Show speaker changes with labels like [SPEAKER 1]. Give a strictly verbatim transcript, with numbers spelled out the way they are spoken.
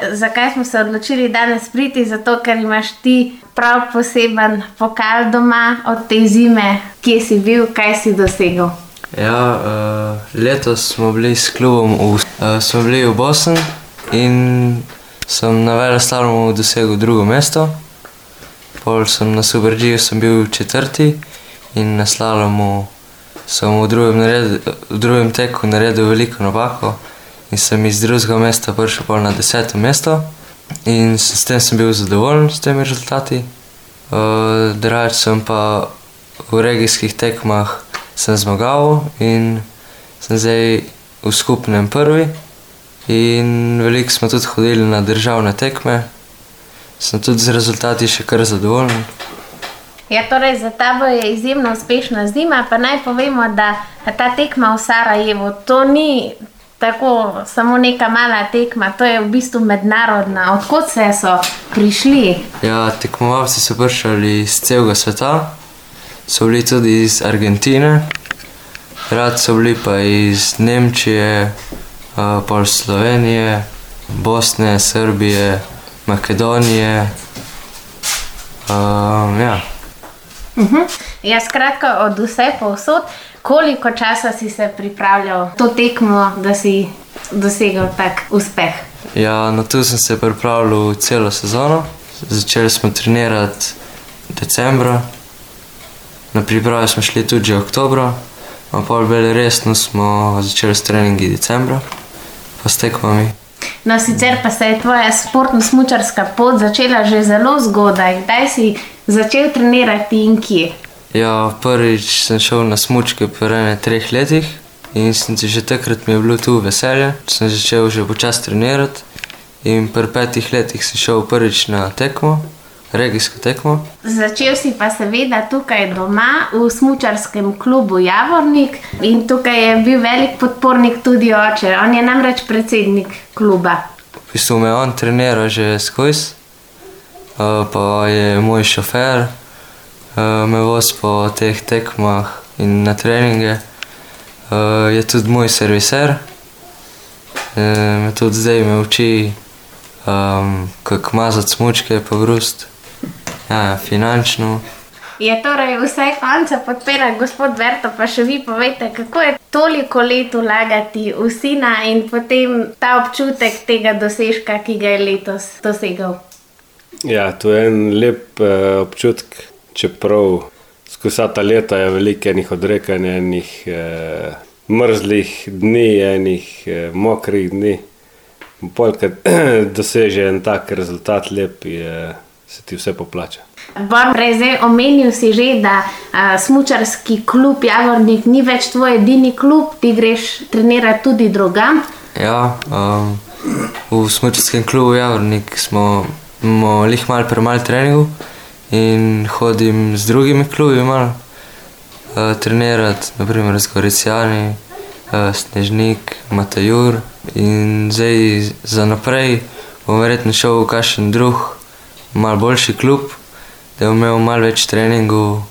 [SPEAKER 1] Zakaj smo se odločili danes priti? Zato, ker imaš ti prav poseben pokal doma od te zime. Kje si bil, kaj si dosegel?
[SPEAKER 2] Ja, uh, letos smo bili s klubom v, uh, smo bili v Bosni in sem na veleslalomu dosegel drugo mesto. Pol sem na Super G sem bil četrti in na slalomu sem v drugem, naredil, v drugem teku naredil veliko napako in sem iz drugega mesta prišel pol na deseto mesto in s tem sem bil zadovoljen s temi rezultati. Uh, Drugače sem pa v regijskih tekmah sem zmagal in sem zdaj v skupnem prvi in veliko smo tudi hodili na državne tekme. Sem tudi z rezultati še kar zadovoljen.
[SPEAKER 1] Ja, torej za tabo je izjemno uspešna zima, pa naj povemo, da ta tekma v Sarajevu, to ni tako samo neka mala tekma, to je v bistvu mednarodna. Odkot se so prišli?
[SPEAKER 2] Ja, tekmovalci so prišli iz celega sveta, so bili tudi iz Argentine, rad so bili pa iz Nemčije, pol Slovenije, Bosne, Srbije, Makedonije, um, ja.
[SPEAKER 1] Uh-huh. Ja, skratka, od vse povsod, koliko časa si se pripravljal to tekmo, da si dosegel tak uspeh?
[SPEAKER 2] Ja, na to sem se pripravljal celo sezono. Začeli smo trenirati decembra, na priprave smo šli tudi že oktobra, a pol bolj resno smo začeli s treningi decembra, pa s tekmami.
[SPEAKER 1] No, sicer pa se je tvoja športno-smučarska pot začela že zelo zgodaj. Kdaj si začel trenirati in kje?
[SPEAKER 2] Ja, prvič sem šel na smučke pri ene treh letih in sem že takrat mi je bilo tu veselje. Sem začel že počas trenirati in pri petih letih sem šel prvič na tekmo, regijsko tekmo.
[SPEAKER 1] Začel si pa seveda tukaj doma v smučarskem klubu Javornik in tukaj je bil velik podpornik tudi oče. On je namreč predsednik kluba.
[SPEAKER 2] V bistvu me on trenira že skozi, pa je moj šofer, me vozi po teh tekmah in na treninge. Je tudi moj serviser, me tudi zdaj me uči, kako mazati smučke pa brust. Ja, finančno.
[SPEAKER 1] Je torej vse konca podpira gospod Verto, pa še vi povejte, kako je toliko let vlagati v sina in potem ta občutek tega dosežka, ki ga je letos dosegal?
[SPEAKER 3] Ja, to je en lep uh, občutek, čeprav skozi ta leta je veliko enih odrekanj, enih uh, mrzlih dni, enih uh, mokrih dni. Polkrat doseže en tak rezultat lep, je, se ti vse poplača.
[SPEAKER 1] Bor, prej zdaj omenil si že, da a, smučarski klub Javornik ni več tvoj edini klub, ti greš trenirati tudi drugam.
[SPEAKER 2] Ja, um, v smučarskem klubu Javornik smo imamo lih malo premalo treningov in hodim z drugimi klubi malo uh, trenirati, naprimer z Goricijani, uh, Snežnik, Matajur in zdaj za naprej bom verjetno šel v kakšen drug, malo boljši klub, da bom imel malo več treningov